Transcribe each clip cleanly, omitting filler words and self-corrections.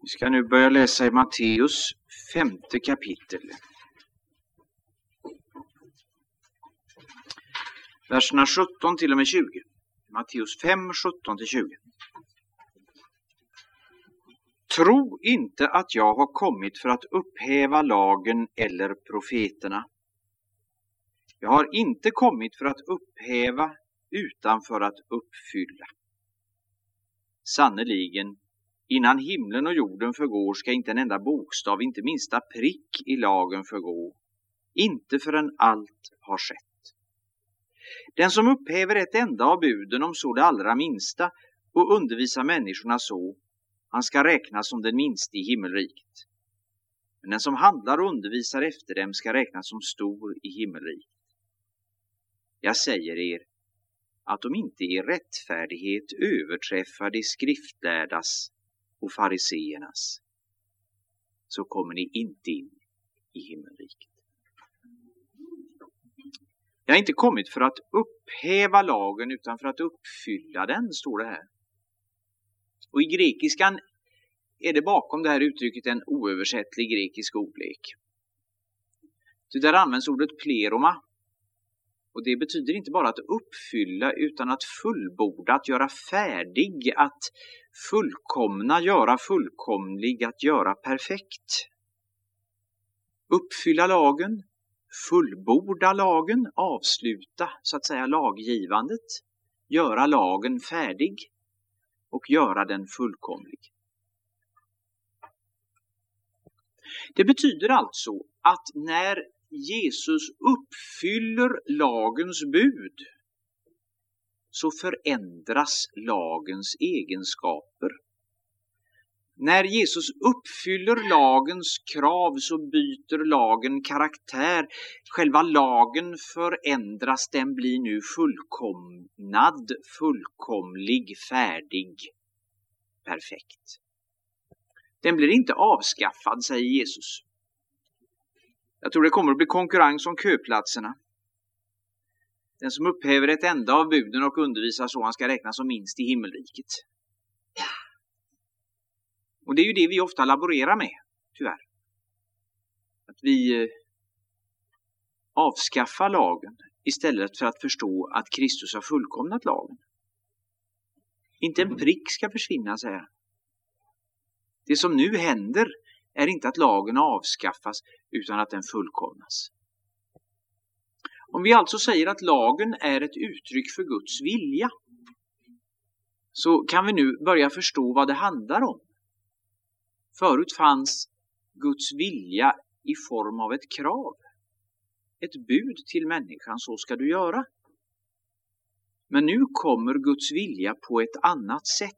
Vi ska nu börja läsa i Matteus 5:e kapitel. Verserna 17 till och med 20. Matteus 5, 17-20. Tro inte att jag har kommit för att upphäva lagen eller profeterna. Jag har inte kommit för att upphäva utan för att uppfylla. Sannerligen, innan himlen och jorden förgår ska inte en enda bokstav, inte minsta prick i lagen förgå, inte förrän allt har skett. Den som upphäver ett enda av buden, om så det allra minsta, och undervisar människorna så, han ska räknas som den minste i himmelriket. Men den som handlar och undervisar efter dem ska räknas som stor i himmelriket. Jag säger er, att om inte er rättfärdighet överträffar de skriftlärdas och fariseernas, så kommer ni inte in i himmelriket. Jag har inte kommit för att upphäva lagen utan för att uppfylla den, står det här. Och i grekiskan är det bakom det här uttrycket en oöversättlig grekisk ordlek. Så där används ordet pleroma. Och det betyder inte bara att uppfylla utan att fullborda, att göra färdig, att fullkomna, göra fullkomlig, att göra perfekt. Uppfylla lagen, fullborda lagen, avsluta så att säga laggivandet, göra lagen färdig och göra den fullkomlig. Det betyder alltså att när Jesus uppfyller lagens bud så förändras lagens egenskaper. När Jesus uppfyller lagens krav så byter lagen karaktär. Själva lagen förändras, den blir nu fullkomnad, fullkomlig, färdig, perfekt. Den blir inte avskaffad, säger Jesus. Jag tror det kommer att bli konkurrens om köplatserna. Den som upphäver ett enda av buden och undervisar så, han ska räknas som minst i himmelriket. Och det är ju det vi ofta laborerar med, tyvärr. Att vi avskaffar lagen istället för att förstå att Kristus har fullkomnat lagen. Inte en prick ska försvinna, säger jag. Det som nu händer är inte att lagen avskaffas utan att den fullkomnas. Om vi alltså säger att lagen är ett uttryck för Guds vilja, så kan vi nu börja förstå vad det handlar om. Förut fanns Guds vilja i form av ett krav. Ett bud till människan, så ska du göra. Men nu kommer Guds vilja på ett annat sätt.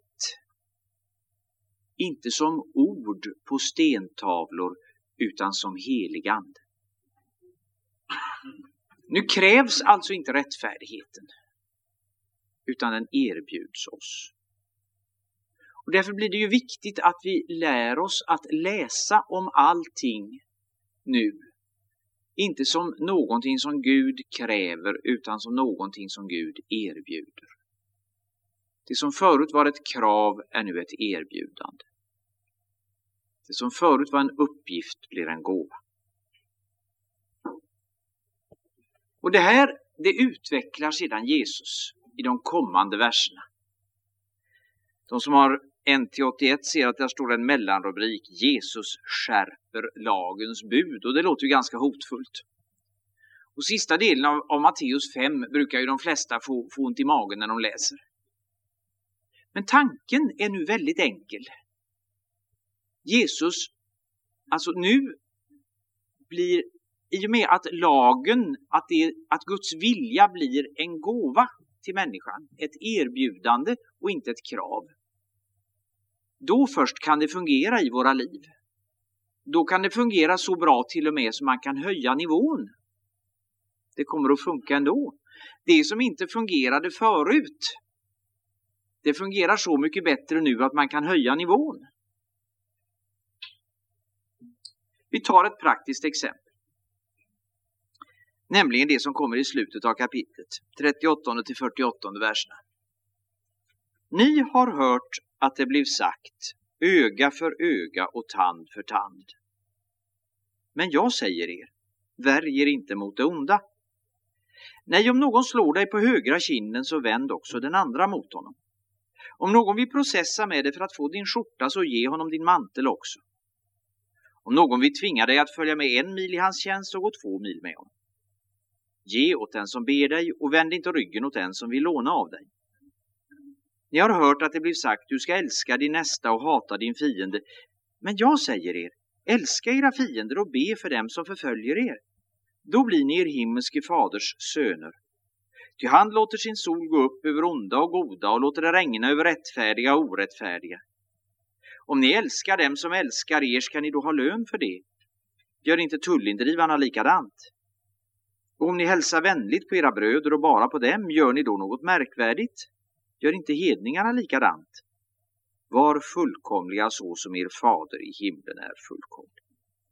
Inte som ord på stentavlor utan som helig ande. Nu krävs alltså inte rättfärdigheten utan den erbjuds oss. Och därför blir det ju viktigt att vi lär oss att läsa om allting nu. Inte som någonting som Gud kräver utan som någonting som Gud erbjuder. Det som förut var ett krav är nu ett erbjudande. Det som förut var en uppgift blir en gåva. Och det här, det utvecklar sedan Jesus i de kommande verserna. De som har 1-81 ser att där står en mellanrubrik: Jesus skärper lagens bud. Och det låter ju ganska hotfullt. Och sista delen av Matteus 5 brukar ju de flesta få ont i magen när de läser. Men tanken är nu väldigt enkel. Jesus, alltså nu blir, i och med att lagen, att Guds vilja blir en gåva till människan, ett erbjudande och inte ett krav. Då först kan det fungera i våra liv. Då kan det fungera så bra till och med som man kan höja nivån. Det kommer att funka ändå. Det som inte fungerade förut, det fungerar så mycket bättre nu att man kan höja nivån. Vi tar ett praktiskt exempel. Nämligen det som kommer i slutet av kapitlet, 38-48 verserna. Ni har hört att det blev sagt: öga för öga och tand för tand. Men jag säger er, värj er inte mot det onda. Nej, om någon slår dig på högra kinden så vänd också den andra mot honom. Om någon vill processa med dig för att få din skjorta så ge honom din mantel också. Om någon vill tvinga dig att följa med 1 mil i hans tjänst så gå 2 mil med honom. Ge åt den som ber dig och vänd inte ryggen åt den som vill låna av dig. Ni har hört att det blir sagt, du ska älska din nästa och hata din fiende. Men jag säger er, älska era fiender och be för dem som förföljer er. Då blir ni er himmelske faders söner. Ty han låter sin sol gå upp över onda och goda och låter det regna över rättfärdiga och orättfärdiga. Om ni älskar dem som älskar er ska ni då ha lön för det. Gör inte tullindrivarna likadant? Och om ni hälsar vänligt på era bröder och bara på dem, gör ni då något märkvärdigt? Gör inte hedningarna likadant? Var fullkomliga så som er fader i himlen är fullkomlig.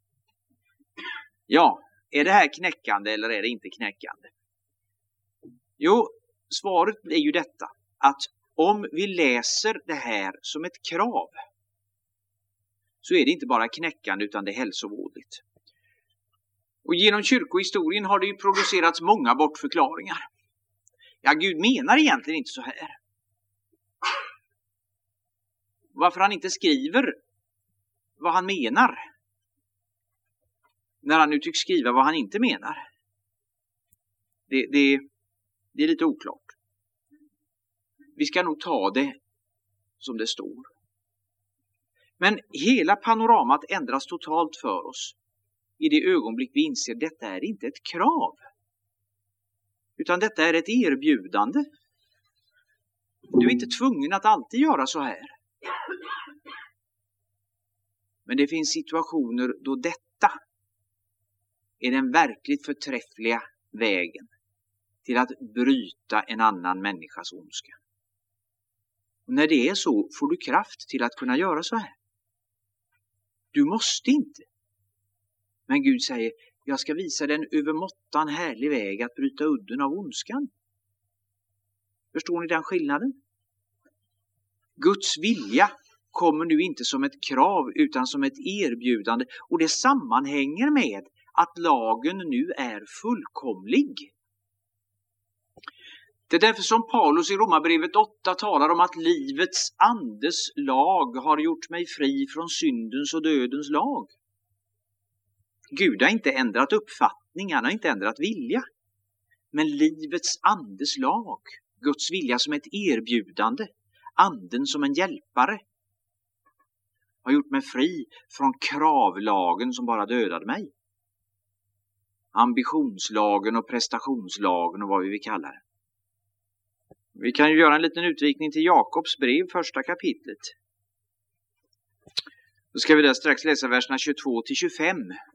Ja, är det här knäckande eller är det inte knäckande? Jo, svaret är ju detta, att om vi läser det här som ett krav så är det inte bara knäckande utan det är hälsovådligt. Och genom kyrkohistorien har det ju producerats många bortförklaringar. Ja, Gud menar egentligen inte så här. Varför han inte skriver vad han menar när han nu tycks skriva vad han inte menar. Det är lite oklart. Vi ska nog ta det som det står. Men hela panoramat ändras totalt för oss i det ögonblick vi inser att detta är inte ett krav. Utan detta är ett erbjudande. Du är inte tvungen att alltid göra så här. Men det finns situationer då detta är den verkligt förträffliga vägen till att bryta en annan människas ondska. Och när det är så får du kraft till att kunna göra så här. Du måste inte. Men Gud säger, jag ska visa den övermåttan härlig väg att bryta udden av ondskan. Förstår ni den skillnaden? Guds vilja kommer nu inte som ett krav utan som ett erbjudande. Och det sammanhänger med att lagen nu är fullkomlig. Det är därför som Paulus i Romarbrevet 8 talar om att livets andes lag har gjort mig fri från syndens och dödens lag. Gud har inte ändrat uppfattning, han har inte ändrat vilja. Men livets andes lag, Guds vilja som ett erbjudande, anden som en hjälpare, har gjort mig fri från kravlagen som bara dödade mig. Ambitionslagen och prestationslagen och vad vi vill kalla det. Vi kan ju göra en liten utvikning till Jakobs brev, första kapitlet. Då ska vi där strax läsa verserna 22-25.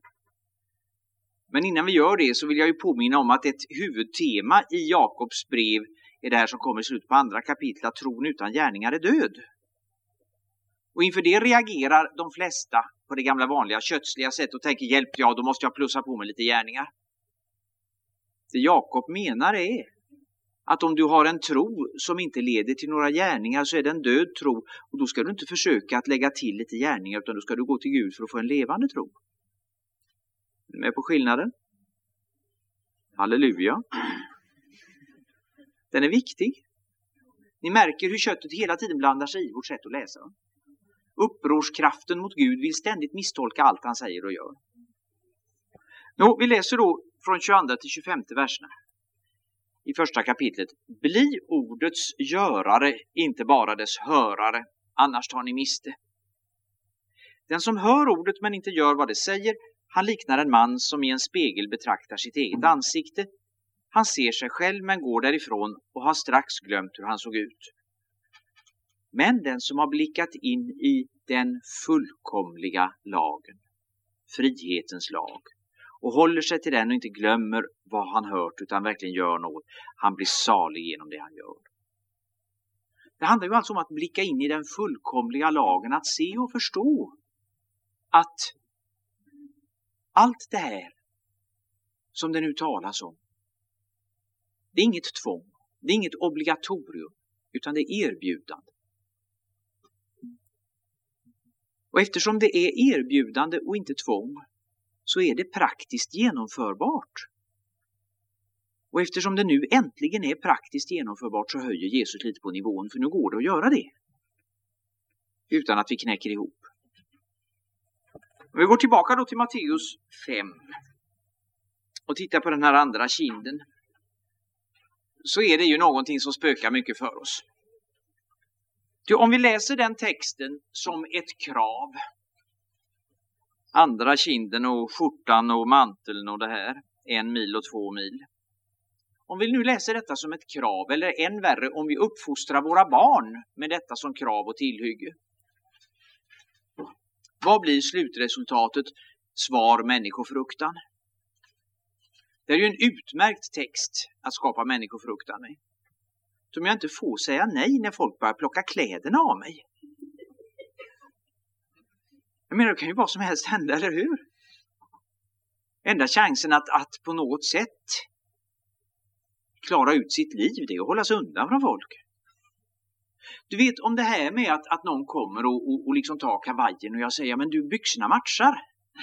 Men innan vi gör det så vill jag ju påminna om att ett huvudtema i Jakobs brev är det här som kommer i slutet på andra kapitlet, att tron utan gärningar är död. Och inför det reagerar de flesta på det gamla vanliga kötsliga sättet och tänker, hjälp, ja, då måste jag plussa på med lite gärningar. Det Jakob menar är att om du har en tro som inte leder till några gärningar så är det en död tro. Och då ska du inte försöka att lägga till lite gärningar utan då ska du gå till Gud för att få en levande tro. Är du med på skillnaden? Halleluja. Den är viktig. Ni märker hur köttet hela tiden blandar sig i vårt sätt att läsa. Upprorskraften mot Gud vill ständigt misstolka allt han säger och gör. Nå, vi läser då från 22 till 25 verserna. I första kapitlet. Bli ordets görare, inte bara dess hörare, annars tar ni miste. Den som hör ordet men inte gör vad det säger, han liknar en man som i en spegel betraktar sitt eget ansikte. Han ser sig själv men går därifrån och har strax glömt hur han såg ut. Men den som har blickat in i den fullkomliga lagen, frihetens lag, och håller sig till den och inte glömmer vad han hört utan verkligen gör något, han blir salig genom det han gör. Det handlar ju alltså om att blicka in i den fullkomliga lagen, att se och förstå att allt det här som det nu talas om, det är inget tvång, det är inget obligatorium, utan det är erbjudande. Och eftersom det är erbjudande och inte tvång så är det praktiskt genomförbart. Och eftersom det nu äntligen är praktiskt genomförbart så höjer Jesus lite på nivån, för nu går det att göra det. Utan att vi knäcker ihop. Vi går tillbaka då till Matteus 5 och tittar på den här andra kinden. Så är det ju någonting som spökar mycket för oss. Om vi läser den texten som ett krav, andra kinden och skjortan och manteln och det här, 1 mil och 2 mil. Om vi nu läser detta som ett krav, eller än värre om vi uppfostrar våra barn med detta som krav och tillhygge. Vad blir slutresultatet? Svar: människofruktan. Det är ju en utmärkt text att skapa människofruktan med. Som jag inte får säga nej när folk börjar plocka kläderna av mig. Jag menar, det kan ju vad som helst hända, eller hur? Enda chansen att på något sätt klara ut sitt liv, det är att hålla sig undan från folk. Du vet om det här med att någon kommer och liksom tar kavajen och jag säger: men du, byxorna matchar.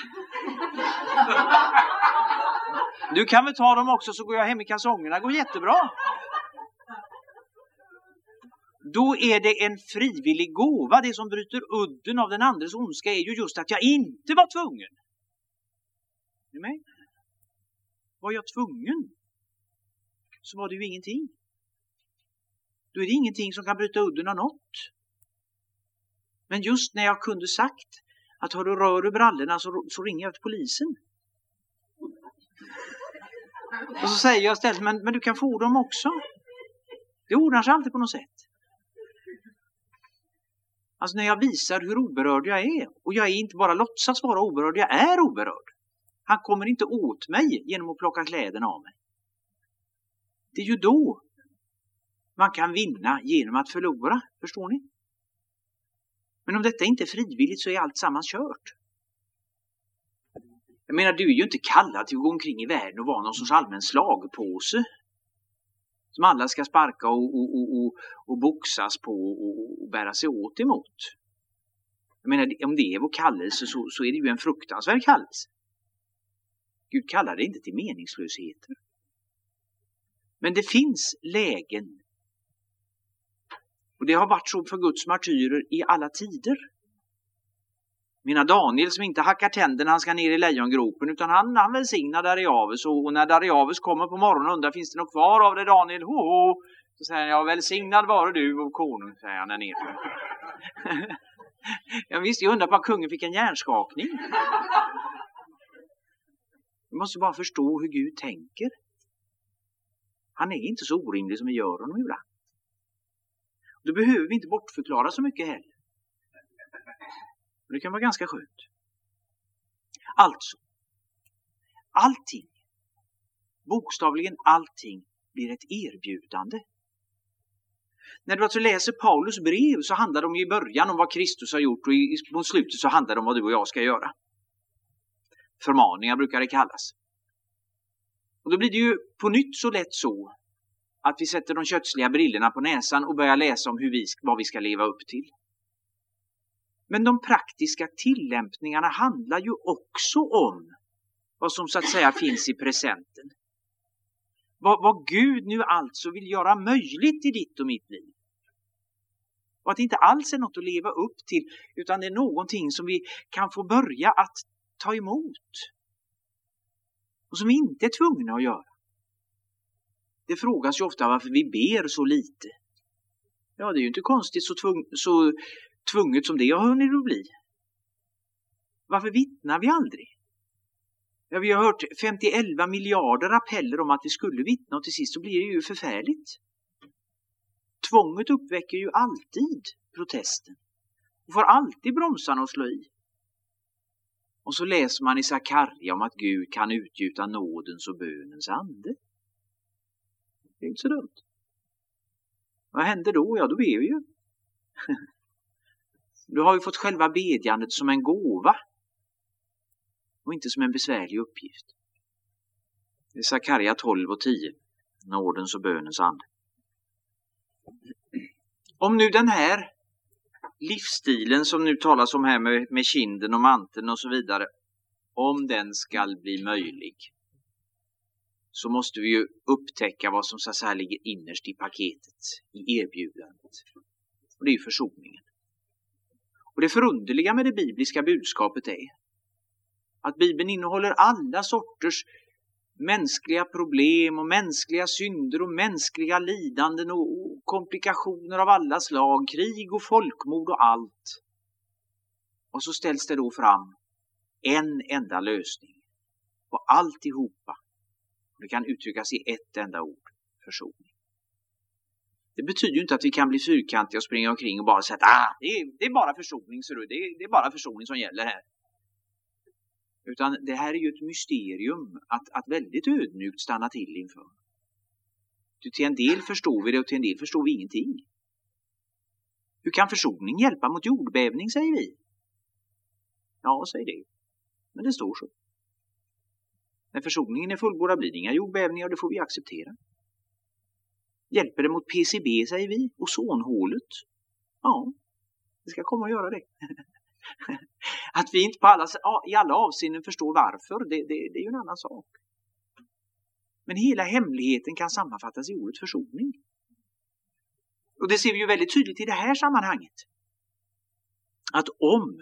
Du kan väl ta dem också, så går jag hem i kalsongerna, går jättebra. Då är det en frivillig gåva. Det som bryter udden av den andres ondska är ju just att jag inte var tvungen. Är du med? Var jag tvungen så var det ju ingenting. Då är det ingenting som kan bryta udden av något. Men just när jag kunde sagt att har du rör i brallorna så ringer jag till polisen. Och så säger jag istället: men du kan få dem också. Det ordnar sig alltid på något sätt. Alltså när jag visar hur oberörd jag är. Och jag är inte bara låtsas vara oberörd, jag är oberörd. Han kommer inte åt mig genom att plocka kläderna av mig. Det är ju då man kan vinna genom att förlora. Förstår ni? Men om detta inte är frivilligt så är allt sammans kört. Jag menar, du är ju inte kallad till att gå omkring i världen och vara någon sorts allmän slagpåse. Som alla ska sparka och boxas på och bära sig åt emot. Jag menar, om det är vår kallelse så är det ju en fruktansvärd kallelse. Gud kallar det inte till meningslösheter. Men det finns lägen. Och det har varit så för Guds martyrer i alla tider. Mina Daniel som inte hackar tänderna, han ska ner i lejongropen, utan han välsignar Dariavus. Och när Dariavus kommer på morgonen och undrar: finns det något kvar av det, Daniel? Ho! Så säger han: ja, välsignad vare du och konung, säger han där nere. Jag visste, jag undrar på att kungen fick en hjärnskakning. Vi måste bara förstå hur Gud tänker. Han är inte så orimlig som vi gör honom ibland. Då behöver vi inte bortförklara så mycket heller. Det kan vara ganska skönt. Alltså, allting, bokstavligen allting, blir ett erbjudande. När du alltså läser Paulus brev så handlar det om i början om vad Kristus har gjort, och på slutet så handlar det om vad du och jag ska göra. Förmaningar brukar det kallas. Och då blir det ju på nytt så lätt så att vi sätter de kötsliga brillorna på näsan och börjar läsa om vad vi ska leva upp till. Men de praktiska tillämpningarna handlar ju också om vad som så att säga finns i presenten. Vad Gud nu alltså vill göra möjligt i ditt och mitt liv. Och att det inte alls är något att leva upp till, utan det är någonting som vi kan få börja att ta emot. Och som vi inte är tvungna att göra. Det frågas ju ofta varför vi ber så lite. Ja, det är ju inte konstigt så tvunget som det har hunnit att bli. Varför vittnar vi aldrig? Ja, vi har hört 50-11 miljarder appeller om att vi skulle vittna, och till sist så blir det ju förfärligt. Tvånget uppväcker ju alltid protesten. Och får alltid bromsarna att slå i. Och så läser man i Sakarja om att Gud kan utgjuta nådens och bönens ande. Det är inte så dumt. Vad händer då? Ja, då ber vi ju. Du har ju fått själva bedjandet som en gåva. Och inte som en besvärlig uppgift. Det är Sakarja 12 och 10. Nådens och bönens ande. Om nu den här livsstilen som nu talas om här med kinden och manteln och så vidare, om den ska bli möjlig, så måste vi ju upptäcka vad som så att säga ligger innerst i paketet, i erbjudandet. Och det är ju försoningen. Och det förunderliga med det bibliska budskapet är att Bibeln innehåller alla sorters mänskliga problem och mänskliga synder och mänskliga lidanden och komplikationer av alla slag, krig och folkmord och allt. Och så ställs det då fram en enda lösning på alltihopa. Det kan uttryckas i ett enda ord, försoning. Det betyder ju inte att vi kan bli fyrkantiga och springa omkring och bara säga att det är bara försoning, så det är bara försoning som gäller här. Utan det här är ju ett mysterium att väldigt ödmjukt stanna till inför. Till en del förstår vi det och till en del förstår vi ingenting. Hur kan försoning hjälpa mot jordbävning, säger vi? Ja, säg det. Men det står så. När försoningen är fullbordad blir det inga jordbävningar och det får vi acceptera. Hjälper det mot PCB, säger vi? Ozonhålet? Ja, det ska komma att göra det. Att vi inte i alla avseenden förstår varför, det är ju en annan sak. Men hela hemligheten kan sammanfattas i ordet försoning. Och det ser vi ju väldigt tydligt i det här sammanhanget. Att om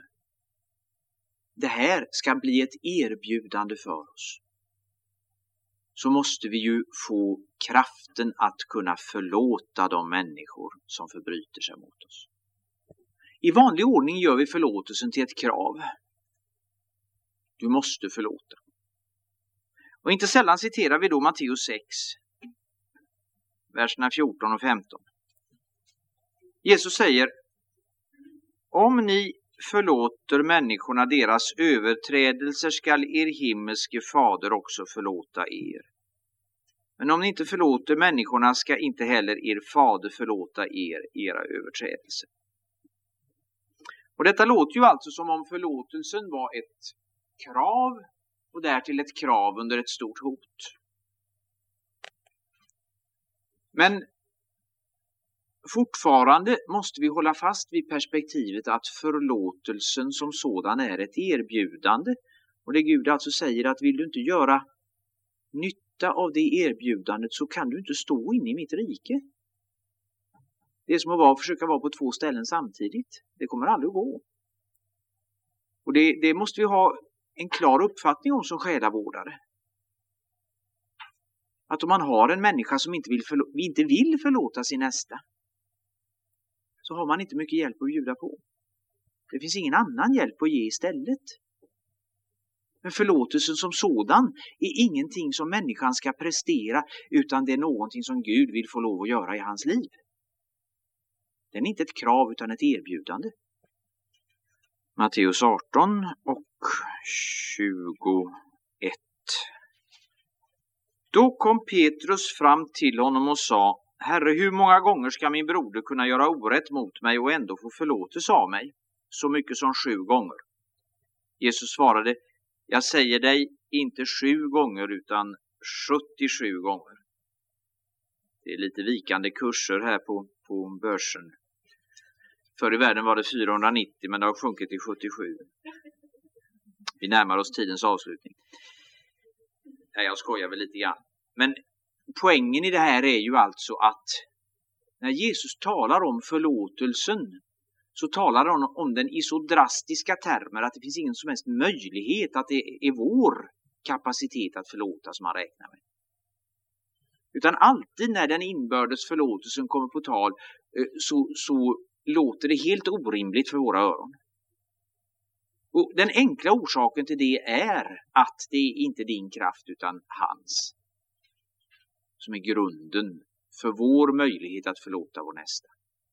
det här ska bli ett erbjudande för oss, så måste vi ju få kraften att kunna förlåta de människor som förbryter sig mot oss. I vanlig ordning gör vi förlåtelsen till ett krav. Du måste förlåta. Och inte sällan citerar vi då Matteus 6, verserna 14 och 15. Jesus säger: om ni förlåter människorna deras överträdelser skall er himmelske fader också förlåta er. Men om ni inte förlåter människorna ska inte heller er fader förlåta er era överträdelser. Och detta låter ju alltså som om förlåtelsen var ett krav och därtill ett krav under ett stort hot. Men fortfarande måste vi hålla fast vid perspektivet att förlåtelsen som sådan är ett erbjudande. Och det Gud alltså säger att vill du inte göra nytta av det erbjudandet så kan du inte stå inne i mitt rike. Det är som att försöka vara på två ställen samtidigt. Det kommer aldrig att gå. Och det måste vi ha en klar uppfattning om som själavårdare. Att om man har en människa som inte vill förlåta sin nästa, så har man inte mycket hjälp att bjuda på. Det finns ingen annan hjälp att ge istället. Men förlåtelsen som sådan är ingenting som människan ska prestera, utan det är någonting som Gud vill få lov att göra i hans liv. Den är inte ett krav utan ett erbjudande. Matteus 18 och 21. Då kom Petrus fram till honom och sa: Herre, hur många gånger ska min broder kunna göra orätt mot mig och ändå få förlåtelse av mig? Så mycket som 7 gånger. Jesus svarade: jag säger dig, inte 7 gånger utan 77 gånger. Det är lite vikande kurser här på börsen. Förr i världen var det 490, men det har sjunkit till 77. Vi närmar oss tidens avslutning. Nej, jag skojar väl lite grann. Men poängen i det här är ju alltså att när Jesus talar om förlåtelsen, så talar han om den i så drastiska termer att det finns ingen som helst möjlighet att det är vår kapacitet att förlåta som man räknar med. Utan alltid när den inbördes förlåtelsen kommer på tal så låter det helt orimligt för våra öron. Och den enkla orsaken till det är att det är inte din kraft utan hans som är grunden för vår möjlighet att förlåta vår nästa.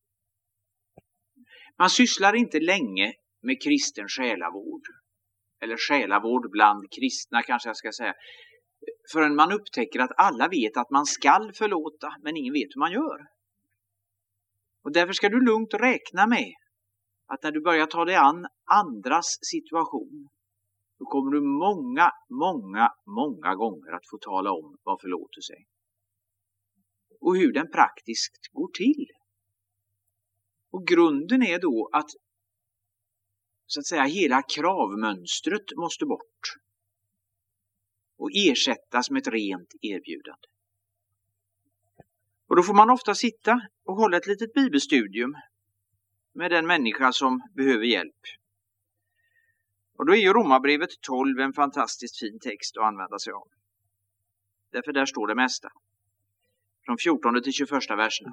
Man sysslar inte länge med kristen själavård, eller själavård bland kristna kanske jag ska säga, förrän man upptäcker att alla vet att man skall förlåta, men ingen vet hur man gör. Och därför ska du lugnt räkna med att när du börjar ta dig an andras situation, då kommer du många gånger att få tala om vad förlåtelse är. Och hur den praktiskt går till. Och grunden är då att så att säga hela kravmönstret måste bort och ersättas med ett rent erbjudande. Och då får man ofta sitta och hålla ett litet bibelstudium med den människa som behöver hjälp. Och då är ju Romarbrevet 12 en fantastiskt fin text att använda sig av. Därför där står det mesta. Från 14 till 21 verserna.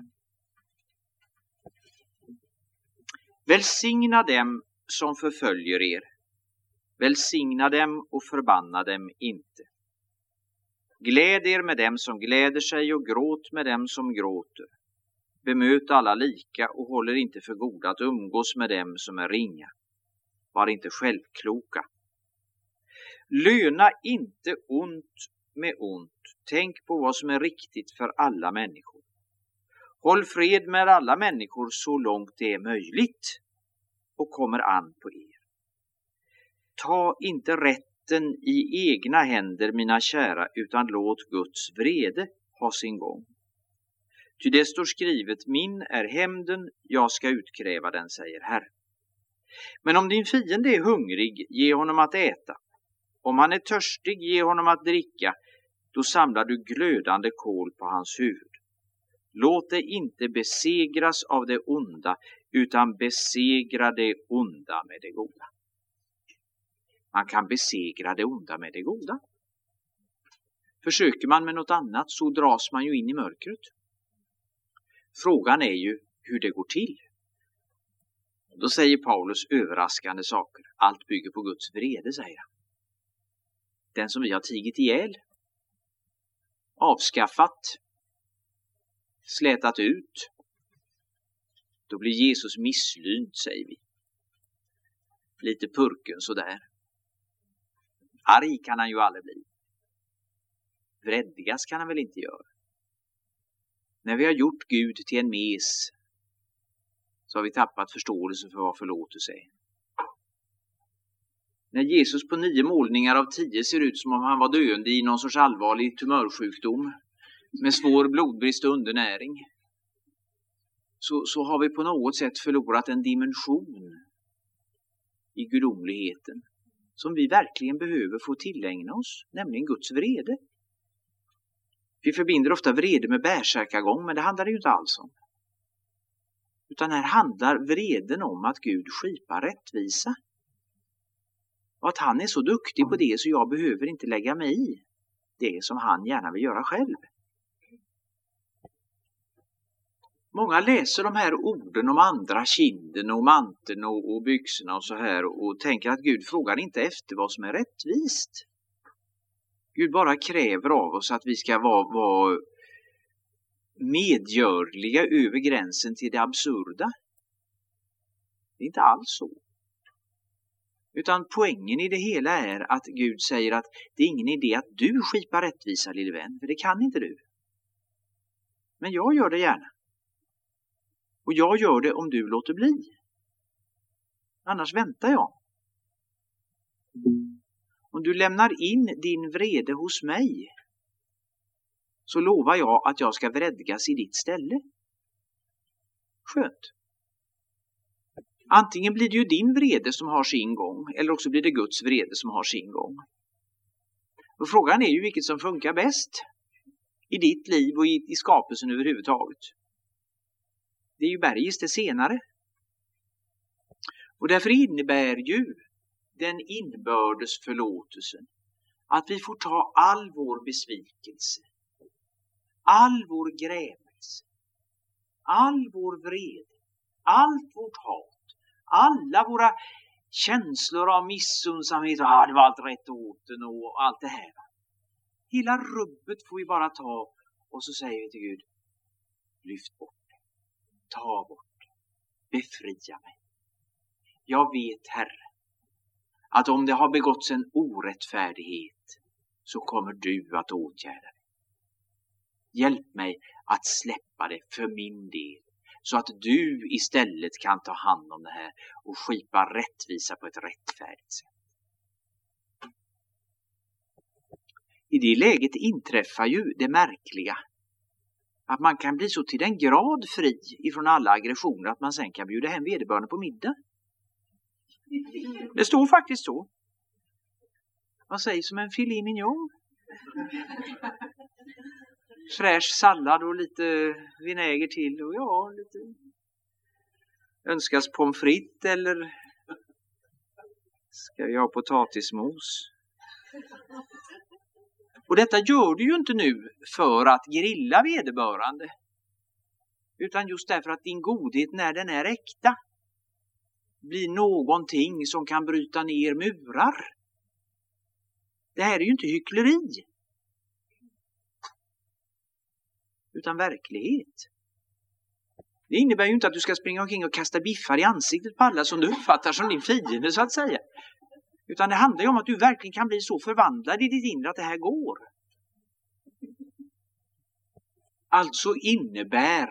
Välsigna dem som förföljer er. Välsigna dem och förbanna dem inte. Gläd er med dem som gläder sig och gråt med dem som gråter. Bemöt alla lika och håller inte för goda att umgås med dem som är ringa. Var inte självkloka. Löna inte ont med ont. Tänk på vad som är riktigt för alla människor. Håll fred med alla människor så långt det är möjligt och kommer an på er. Ta inte rätten i egna händer, mina kära, utan låt Guds vrede ha sin gång. Ty det står skrivet, min är hämnden, jag ska utkräva den, säger Herren. Men om din fiende är hungrig, ge honom att äta. Om han är törstig, ge honom att dricka. Då samlar du glödande kol på hans huvud. Låt det inte besegras av det onda, utan besegra det onda med det goda. Man kan besegra det onda med det goda. Försöker man med något annat så dras man ju in i mörkret. Frågan är ju hur det går till. Då säger Paulus överraskande saker. Allt bygger på Guds vrede, säger han. Den som vi har tigit ihjäl, avskaffat, slätat ut. Då blir Jesus misslynt, säger vi. Lite purken sådär. Arg kan han ju aldrig bli. Vreddigast kan han väl inte göra. När vi har gjort Gud till en mes så har vi tappat förståelse för vad förlåtelse är. När Jesus på 9 målningar av 10 ser ut som om han var döende i någon sorts allvarlig tumörsjukdom med svår blodbrist och undernäring, så har vi på något sätt förlorat en dimension i gudomligheten som vi verkligen behöver få tillägna oss, nämligen Guds vrede. Vi förbinder ofta vrede med bärsärkagång, men det handlar det ju inte alls om. Utan här handlar vreden om att Gud skipar rättvisa. Och att han är så duktig på det så jag behöver inte lägga mig i det som han gärna vill göra själv. Många läser de här orden om andra kinden och manteln och byxorna och så här och tänker att Gud frågar inte efter vad som är rättvist. Gud bara kräver av oss att vi ska vara medgörliga över gränsen till det absurda. Det är inte alls så. Utan poängen i det hela är att Gud säger att det är ingen idé att du skipar rättvisa, lille vän, för det kan inte du. Men jag gör det gärna. Och jag gör det om du låter bli. Annars väntar jag. Om du lämnar in din vrede hos mig så lovar jag att jag ska vredgas i ditt ställe. Skönt. Antingen blir det ju din vrede som har sin gång, eller också blir det Guds vrede som har sin gång. Och frågan är ju vilket som funkar bäst i ditt liv och i skapelsen överhuvudtaget. Det är ju bergis det senare. Och därför innebär ju den inbördes förlåtelsen att vi får ta all vår besvikelse, all vår grämelse, all vår vrede, allt vårt hat, alla våra känslor av missunnsamhet och det var allt rätt åt den och allt det här. Hela rubbet får vi bara ta och så säger vi till Gud, lyft bort det, ta bort det, befria mig. Jag vet, Herre, att om det har begåtts en orättfärdighet så kommer du att åtgärda det. Hjälp mig att släppa det för min del, så att du istället kan ta hand om det här och skipa rättvisa på ett rättfärdigt sätt. I det läget inträffar ju det märkliga Att man kan bli så till den grad fri ifrån alla aggressioner att man sen kan bjuda hem vederbörande på middag. Det står faktiskt så. Vad sägs om en filet mignon? Fräsch sallad och lite vinäger till och ja, lite önskas pommes frites eller ska vi ha potatismos? Och detta gör du ju inte nu för att grilla vederbörande, utan just därför att din godhet, när den är äkta, blir någonting som kan bryta ner murar. Det här är ju inte hyckleri, utan verklighet. Det innebär ju inte att du ska springa omkring och kasta biffar i ansiktet på alla som du uppfattar som din fiende, så att säga. Utan det handlar ju om att du verkligen kan bli så förvandlad i ditt inre att det här går. Alltså innebär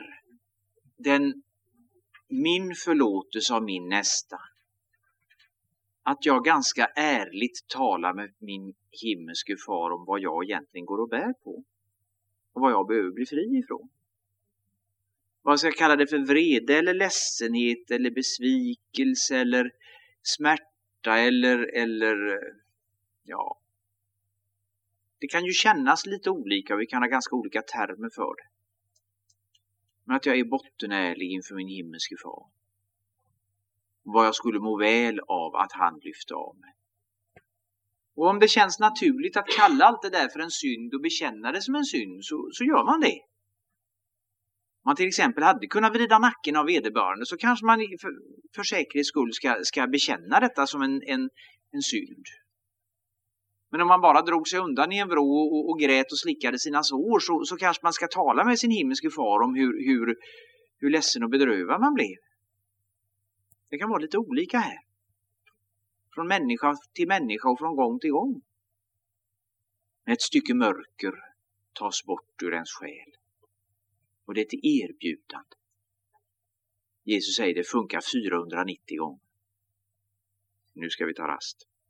min förlåtelse av min nästa att jag ganska ärligt talar med min himmelske far om vad jag egentligen går och bär på. Och vad jag behöver bli fri ifrån. Vad ska jag kalla det för? Vrede eller ledsenhet eller besvikelse eller smärta eller ja. Det kan ju kännas lite olika och vi kan ha ganska olika termer för det. Men att jag är bottenärlig inför min himmelske far. Vad jag skulle må väl av att han lyfte av mig. Och om det känns naturligt att kalla allt det där för en synd och bekänna det som en synd, så gör man det. Om man till exempel hade kunnat vrida nacken av vederbörande, så kanske man för säkerhets skull ska bekänna detta som en synd. Men om man bara drog sig undan i en vrå och grät och slickade sina sår, så kanske man ska tala med sin himmelske far om hur ledsen och bedrövad man blev. Det kan vara lite olika här. Från människa till människa och från gång till gång. Ett stycke mörker tas bort ur ens själ. Och det är ett erbjudande. Jesus säger det funkar 490 gånger. Nu ska vi ta rast.